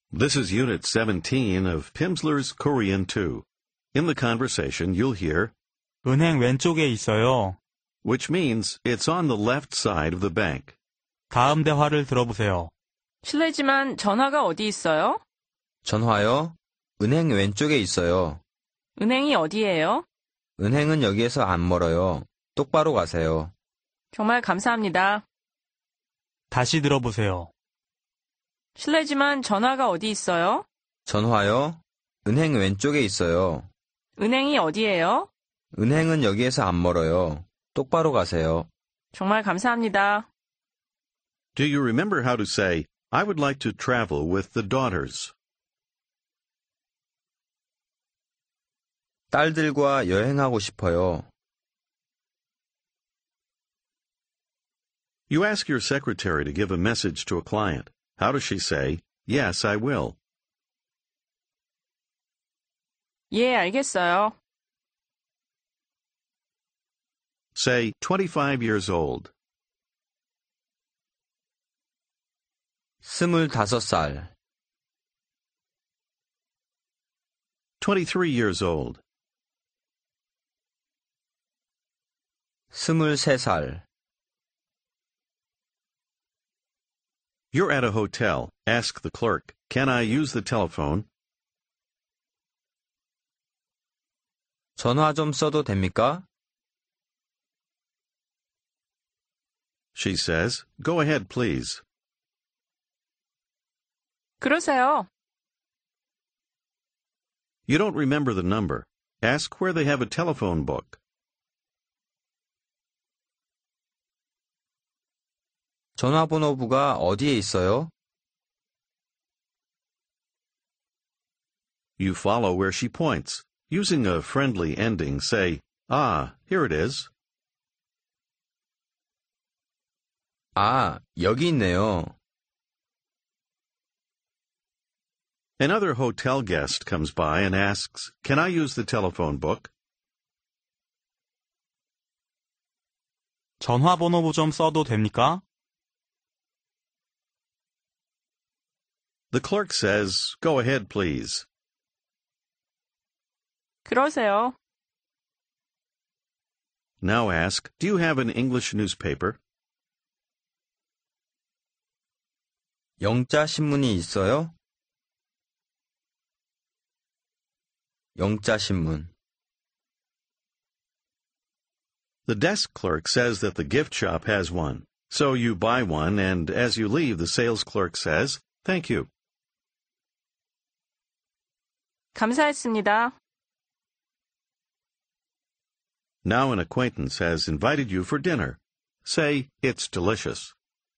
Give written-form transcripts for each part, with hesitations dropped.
This is Unit 17 of Pimsleur's Korean 2. In the conversation, you'll hear, 은행 왼쪽에 있어요. which means it's on the left side of the bank. 다음 대화를 들어보세요. 실례지만 전화가 어디 있어요? 전화요? 은행 왼쪽에 있어요. 은행이 어디예요? 은행은 여기에서 안 멀어요. 똑바로 가세요. 정말 감사합니다. 다시 들어보세요. 실례지만 전화가 어디 있어요? 전화요? 은행 왼쪽에 있어요. 은행이 어디예요? 은행은 여기에서 안 멀어요. 똑바로 가세요. 정말 감사합니다. Do you remember how to say, I would like to travel with the daughters? 딸들과 여행하고 싶어요. You ask your secretary to give a message to a client. How does she say, Yes, I will? 예, 알겠어요. Say, 25 years old. 25살, 23 years old. 23살. You're at a hotel. Ask the clerk, Can I use the telephone? 전화 좀 써도 됩니까? She says, Go ahead, please. 그러세요. You don't remember the number. Ask where they have a telephone book. 전화번호부가 어디에 있어요? You follow where she points. Using a friendly ending, say, Ah, here it is. 아, 여기 있네요. Another hotel guest comes by and asks, Can I use the telephone book? 전화번호부 좀 써도 됩니까? The clerk says, Go ahead, please. 그러세요. Now ask, Do you have an English newspaper? 영자 신문이 있어요? 영자 신문. The desk clerk says that the gift shop has one. So you buy one, and as you leave, the sales clerk says, Thank you. 감사했습니다. Now an acquaintance has invited you for dinner. Say, It's delicious.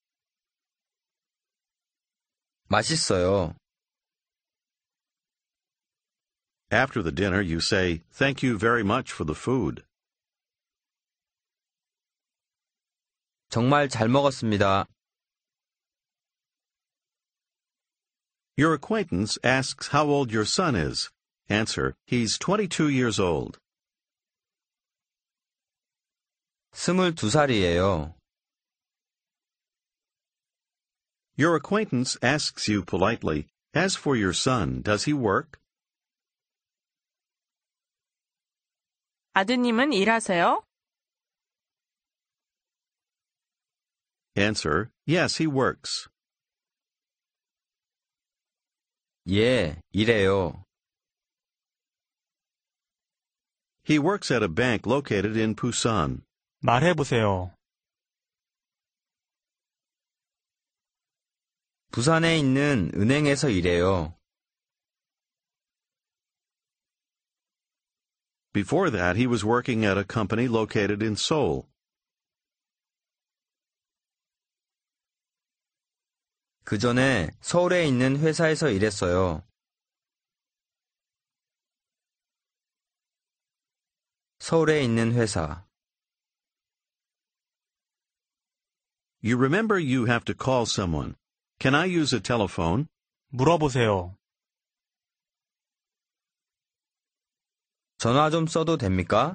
맛있어요. After the dinner, you say, Thank you very much for the food. 정말 잘 먹었습니다. Your acquaintance asks how old your son is. Answer, He's 22 years old. 22살이에요. Your acquaintance asks you politely, As for your son, does he work? 아드님은 일하세요? Answer, Yes, he works. 예, 일해요. He works at a bank located in Busan. 말해보세요. 부산에 있는 은행에서 일해요. Before that, he was working at a company located in Seoul. 그 전에 서울에 있는 회사에서 일했어요. 서울에 있는 회사. You remember you have to call someone. Can I use a telephone? 물어보세요. 전화 좀 써도 됩니까?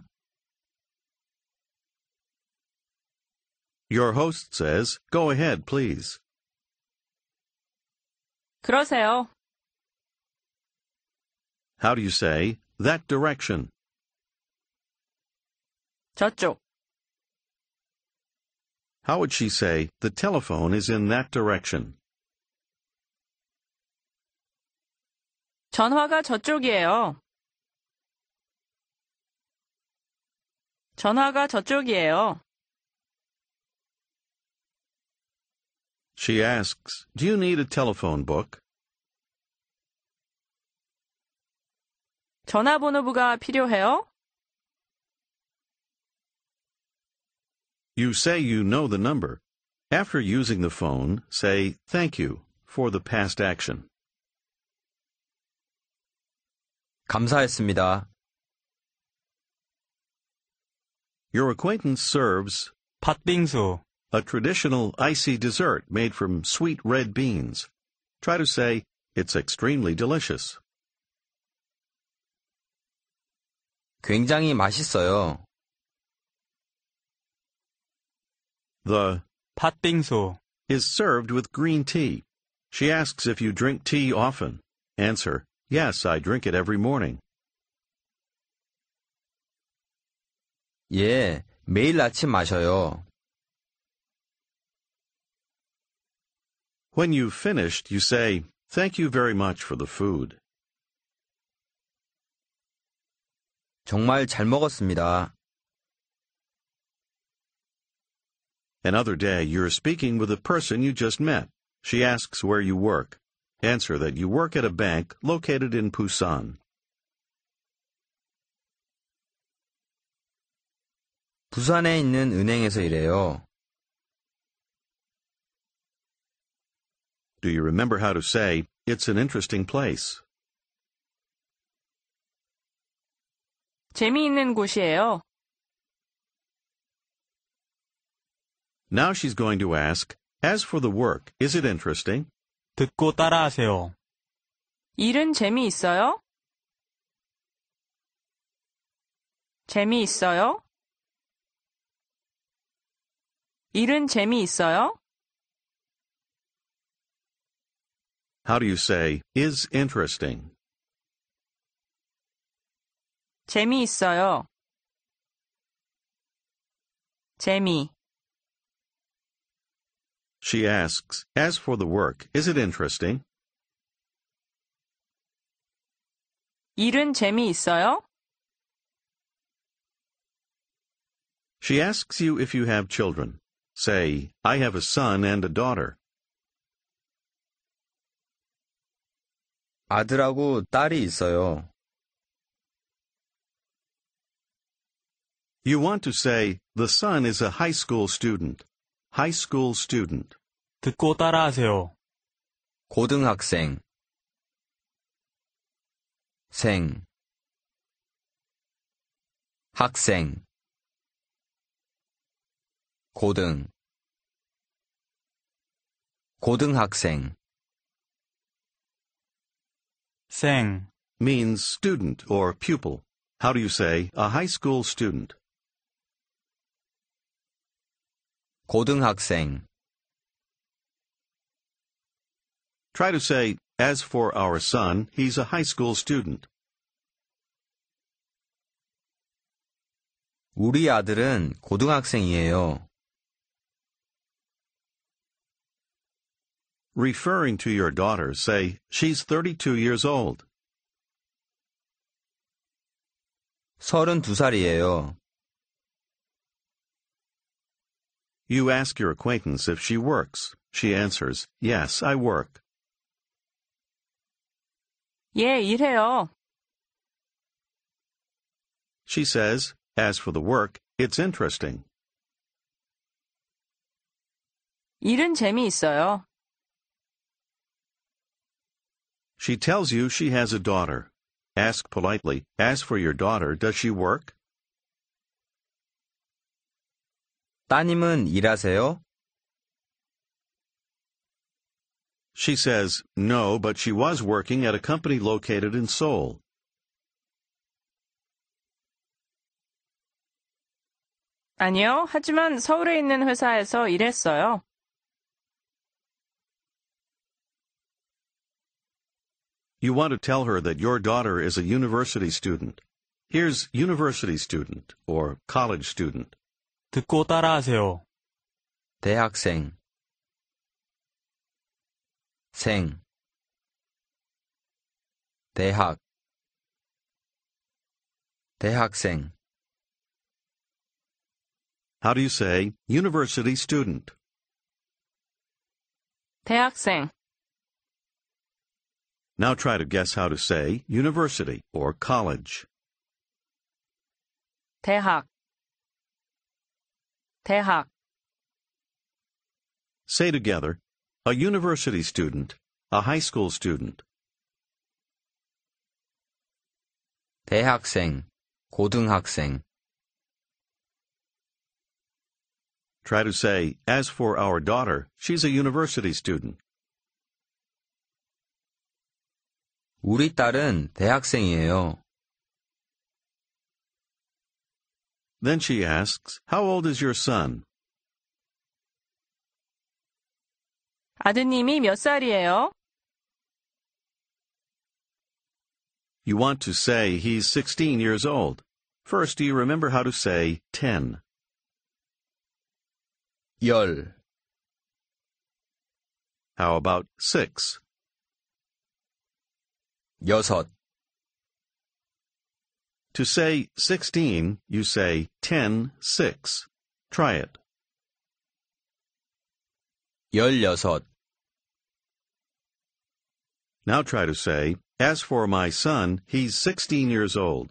Your host says, Go ahead, please. 그러세요. How do you say that direction? 저쪽. How would she say the telephone is in that direction? 전화가 저쪽이에요. 전화가 저쪽이에요. She asks, do you need a telephone book? 전화번호부가 필요해요? You say you know the number. After using the phone, say thank you for the past action. 감사했습니다. Your acquaintance serves 팥빙수. a traditional icy dessert made from sweet red beans. Try to say, it's extremely delicious. 굉장히 맛있어요. The 팥빙수. is served with green tea. She asks if you drink tea often. Answer, yes, I drink it every morning. 예, 매일 아침 마셔요. When you've finished, you say, thank you very much for the food. 정말 잘 먹었습니다. Another day, you're speaking with a person you just met. She asks where you work. Answer that you work at a bank located in Busan. 부산에 있는 은행에서 일해요. Do you remember how to say, it's an interesting place? 재미있는 곳이에요. Now she's going to ask, as for the work, is it interesting? 듣고 따라하세요. 일은 재미있어요? 재미있어요? 일은 재미있어요? How do you say, is interesting? 재미있어요. 재미. She asks, as for the work, is it interesting? 일은 재미있어요? She asks you if you have children. Say, I have a son and a daughter. 아들하고 딸이 있어요. You want to say, the son is a high school student. High school student. 듣고 따라하세요. 고등학생 생 학생 고등학생 생. Means student or pupil. How do you say, a high school student? 고등학생 Try to say, as for our son, he's a high school student. 우리 아들은 고등학생이에요. Referring to your daughter, say, she's 32 years old. 32살이에요. You ask your acquaintance if she works. She answers, yes, I work. 예, 일해요. She says, as for the work, it's interesting. 일은 재미있어요. She tells you she has a daughter. Ask politely, as for your daughter, does she work? 따님은 일하세요? She says, no, but she was working at a company located in Seoul. 아니요, 하지만 서울에 있는 회사에서 일했어요. You want to tell her that your daughter is a university student. Here's university student or college student. 듣고 따라하세요. 대학생, 생, 대학, 대학생. How do you say university student? 대학생, Now try to guess how to say university or college. 대학, 대학, Say together, a university student, a high school student. 대학생, 고등학생. Try to say, as for our daughter, she's a university student. 우리 딸은 대학생이에요. Then she asks, how old is your son? 아드님이 몇 살이에요? You want to say he's 16 years old. First, do you remember how to say 10? 열, How about 6? 여섯, To say 16, you say 10, 6. Try it. 열여섯. Now try to say, as for my son, he's 16 years old.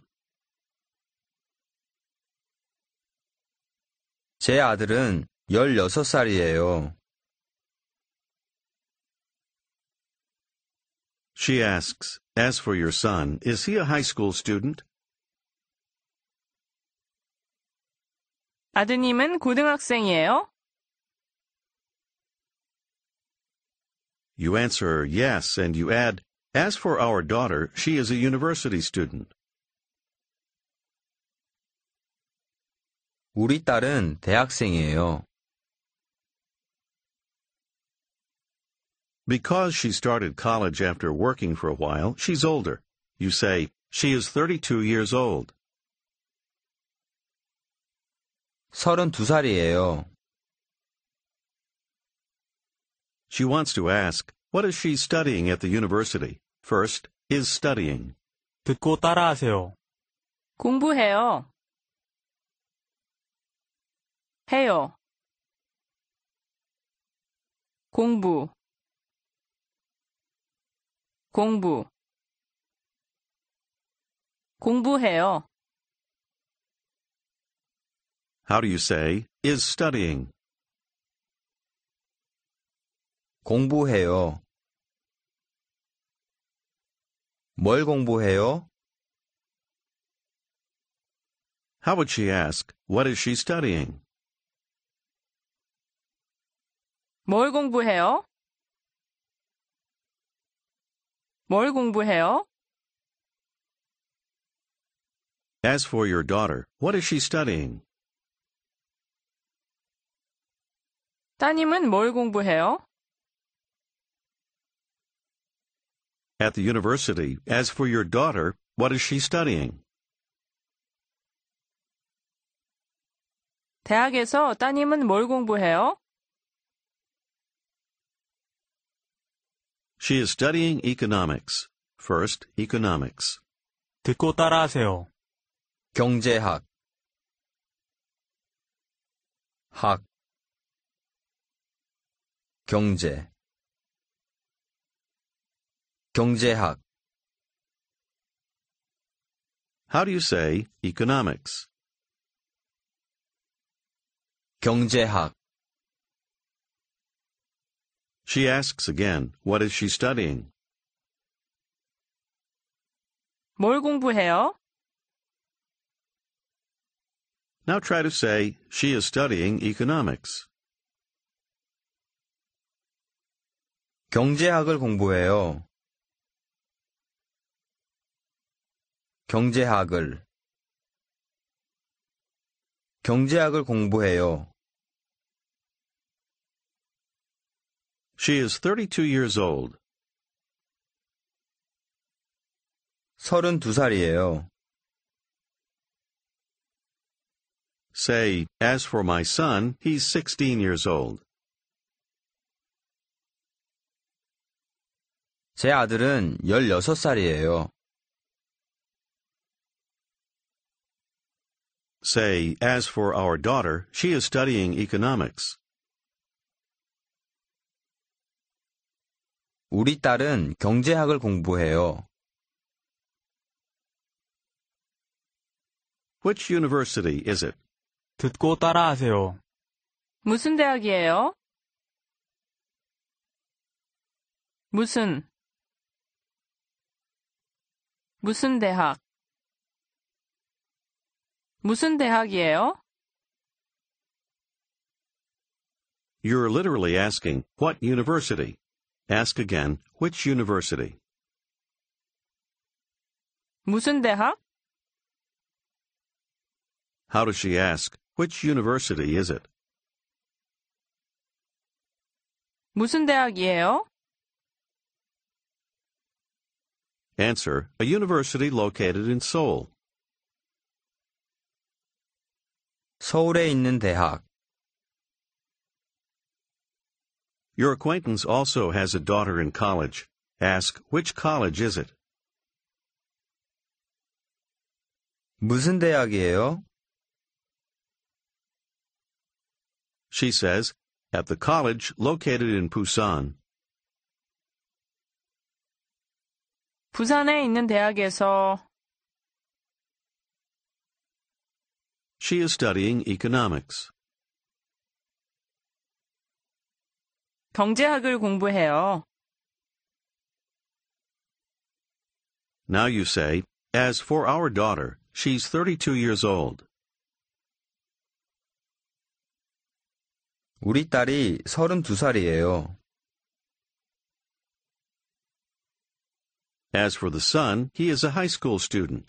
제 아들은 16살이에요. She asks, as for your son, is he a high school student? 아드님은 고등학생이에요? You answer yes, and you add, as for our daughter, she is a university student. 우리 딸은 대학생이에요. Because she started college after working for a while, she's older. You say, she is 32 years old. 32살이에요. She wants to ask, what is she studying at the university? First, is studying. 듣고 따라하세요. 공부해요. 해요. 공부, 공부, 공부해요. How do you say, is studying? 공부해요. 뭘 공부해요? How would she ask, what is she studying? 뭘 공부해요? 뭘 공부해요? As for your daughter, what is she studying? 따님은 뭘 공부해요? At the university, as for your daughter, what is she studying? 대학에서 따님은 뭘 공부해요? She is studying economics. First, economics. 듣고 따라하세요. 경제학, 학, 경제, 경제학. How do you say economics? 경제학. She asks again, what is she studying? 뭘 공부해요? Now try to say, she is studying economics. 경제학을 공부해요. 경제학을 공부해요. She is 32 years old. 32살이에요. Say, as for my son, he's 16 years old. 제 아들은 16살이에요. Say, as for our daughter, she is studying economics. 우리 딸은 경제학을 공부해요. Which university is it? 듣고 따라하세요. 무슨 대학이에요? 무슨 대학? 무슨 대학이에요? You're literally asking, what university? Ask again, which university? 무슨 대학? How does she ask, which university is it? 무슨 대학이에요? Answer, a university located in Seoul. 서울에 있는 대학. Your acquaintance also has a daughter in college. Ask, which college is it? 무슨 대학이에요? She says, at the college located in Busan. 부산에 있는 대학에서 She is studying economics. 경제학을 공부해요. Now you say, as for our daughter, she's 32 years old. 우리 딸이 32살이에요. As for the son, he is a high school student.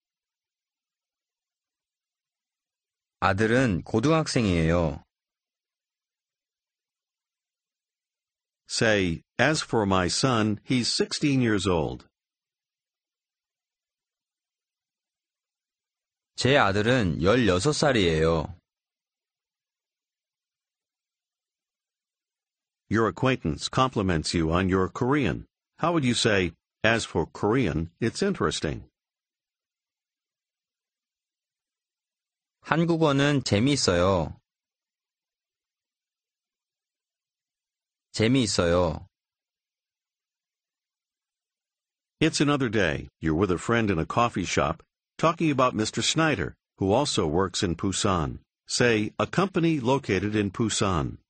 아들은 고등학생이에요. Say, as for my son, he's 16 years old. 제 아들은 16살이에요. Your acquaintance compliments you on your Korean. How would you say, as for Korean, it's interesting? 한국어는 재미있어요. 재미있어요. It's another day. You're with a friend in a coffee shop, talking about Mr. Snyder, who also works in Busan. Say, a company located in Busan.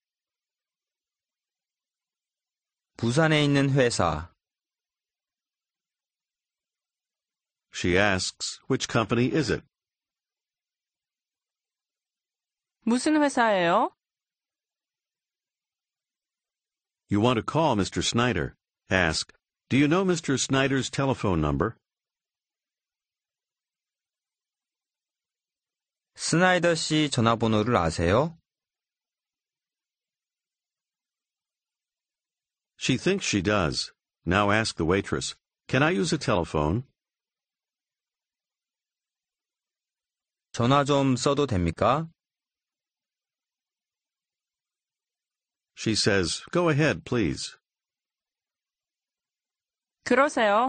부산에 있는 회사. She asks, which company is it? 무슨 회사예요? You want to call Mr. Snyder. Ask, do you know Mr. Snyder's telephone number? 스나이더 씨 전화번호를 아세요? She thinks she does. Now ask the waitress, can I use a telephone? 전화 좀 써도 됩니까? She says, go ahead, please. 그러세요.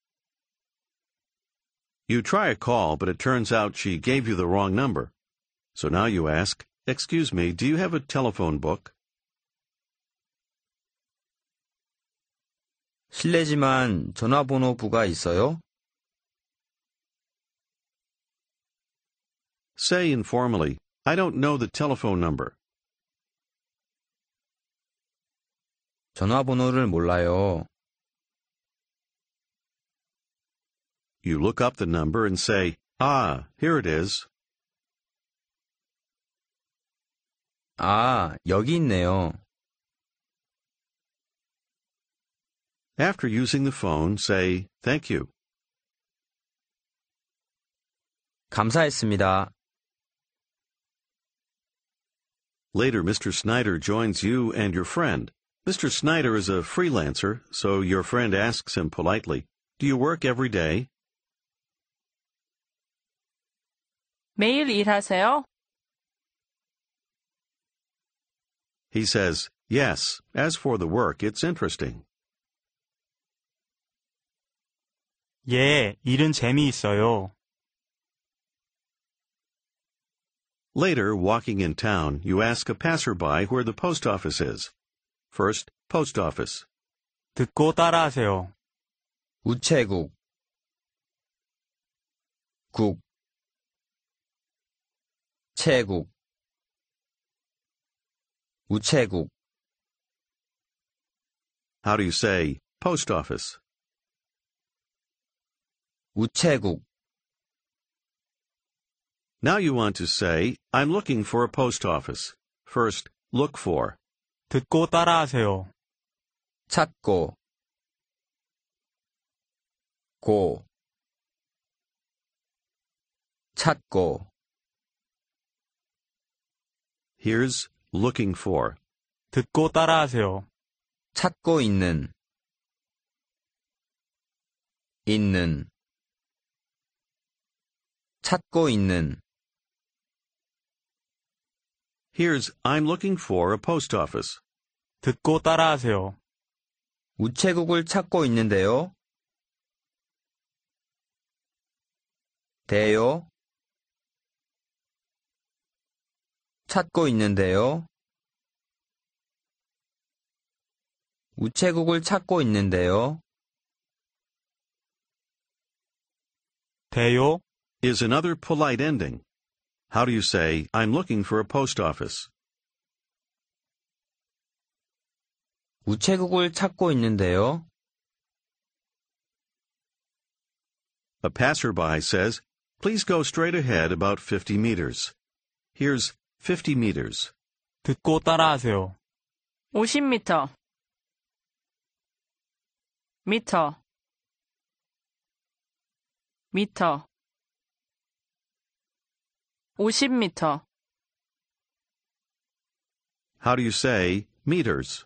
You try a call, but it turns out she gave you the wrong number. So now you ask, excuse me, do you have a telephone book? 실례지만 전화번호부가 있어요? Say informally, I don't know the telephone number. 전화번호를 몰라요. You look up the number and say, ah, here it is. 아, 여기 있네요. After using the phone, say, thank you. 감사했습니다. Later, Mr. Snyder joins you and your friend. Mr. Snyder is a freelancer, so your friend asks him politely, Do you work every day? 매일 일하세요? He says, yes. As for the work, it's interesting. 예, 일은 재미있어요. Later, walking in town, you ask a passerby where the post office is. First, post office. 듣고 따라하세요. 우체국 국 체국 우체국 How do you say post office? 우체국 Now you want to say, I'm looking for a post office. First, look for. 듣고 따라하세요. 찾고 고 찾고 Here's looking for. 듣고 따라하세요. 찾고 있는 찾고 있는 Here's I'm looking for a post office. 듣고 따라하세요. 우체국을 찾고 있는데요. 대요. 찾고 있는데요. 우체국을 찾고 있는데요. 대요. Is another polite ending. How do you say, I'm looking for a post office? 우체국을 찾고 있는데요. A passerby says, please go straight ahead about 50 meters. Here's 50 meters. 듣고 따라하세요. 50m. 미터. 미터. 50m. How do you say meters?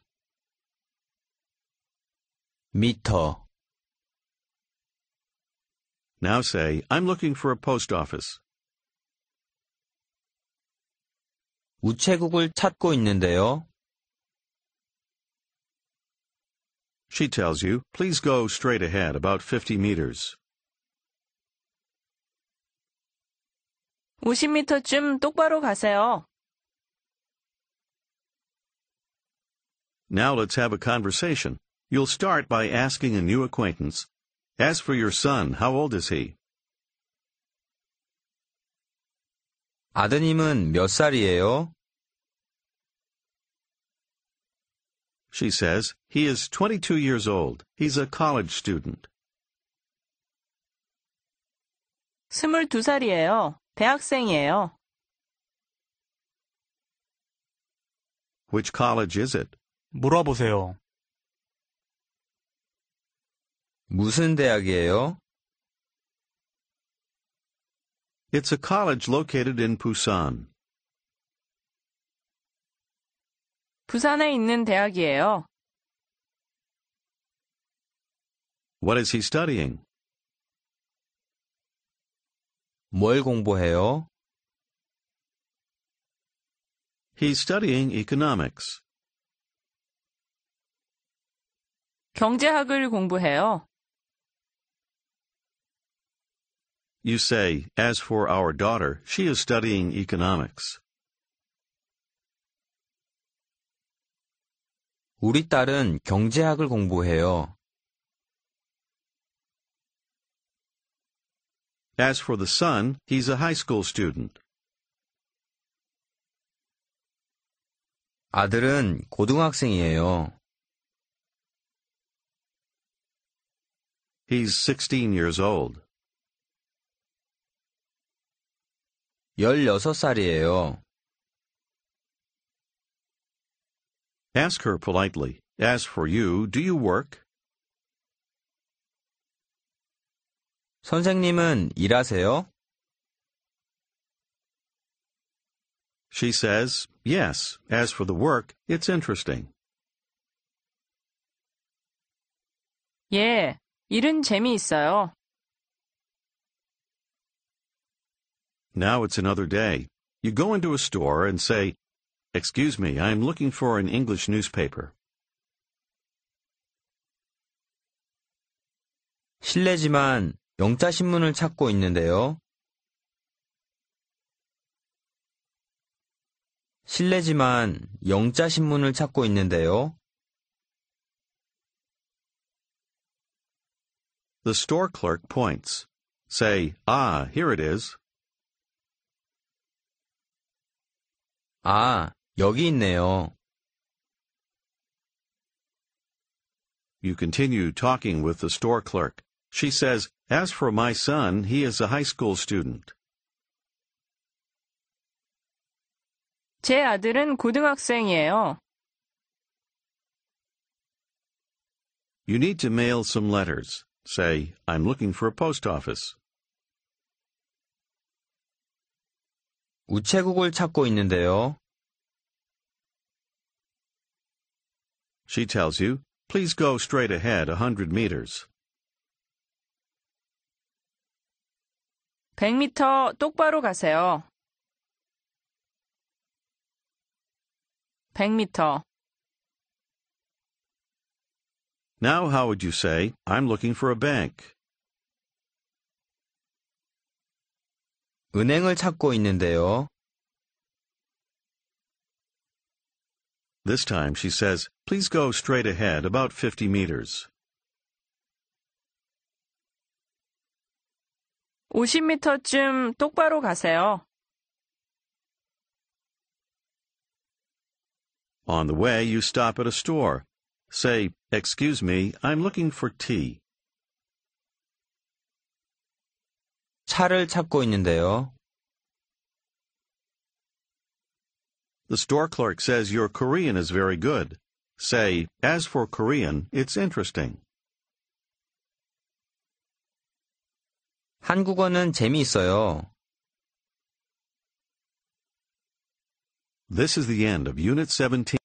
미터. Now say, I'm looking for a post office. 우체국을 찾고 있는데요. She tells you, please go straight ahead about 50 meters. 50m쯤 똑바로 가세요. Now let's have a conversation. You'll start by asking a new acquaintance. As for your son, how old is he? 아드님은 몇 살이에요? She says, he is 22 years old. He's a college student. 22살이에요. 대학생이에요. Which college is it? 물어보세요. 무슨 대학이에요? It's a college located in Busan. 부산에 있는 대학이에요. What is he studying? 뭘 공부해요? He's studying economics. 경제학을 공부해요. You say, as for our daughter, she is studying economics. 우리 딸은 경제학을 공부해요. As for the son, he's a high school student. 아들은 고등학생이에요. He's 16 years old. 16살이에요. Ask her politely. As for you, do you work? 선생님은 일하세요? She says, yes. As for the work, it's interesting. 예, 일은 재미있어요. Now it's another day. You go into a store and say, "Excuse me, I'm looking for an English newspaper." 실례지만 영자 신문을 찾고 있는데요. 실례지만 영자 신문을 찾고 있는데요. The store clerk points. Say, "Ah, here it is." 아, 여기 있네요. You continue talking with the store clerk. She says, "As for my son, he is a high school student." 제 아들은 고등학생이에요. You need to mail some letters. Say, "I'm looking for a post office." 우체국을 찾고 있는데요. She tells you, "Please go straight ahead 100 meters." 100m 똑바로 가세요. 100m. Now how would you say, "I'm looking for a bank"? 은행을 찾고 있는데요. This time she says, "Please go straight ahead about 50 meters." 50m쯤 똑바로 가세요. On the way, you stop at a store. Say, "Excuse me, I'm looking for tea." 차를 찾고 있는데요. The store clerk says your Korean is very good. Say, "As for Korean, it's interesting." 한국어는 재미있어요. This is the end of Unit 17.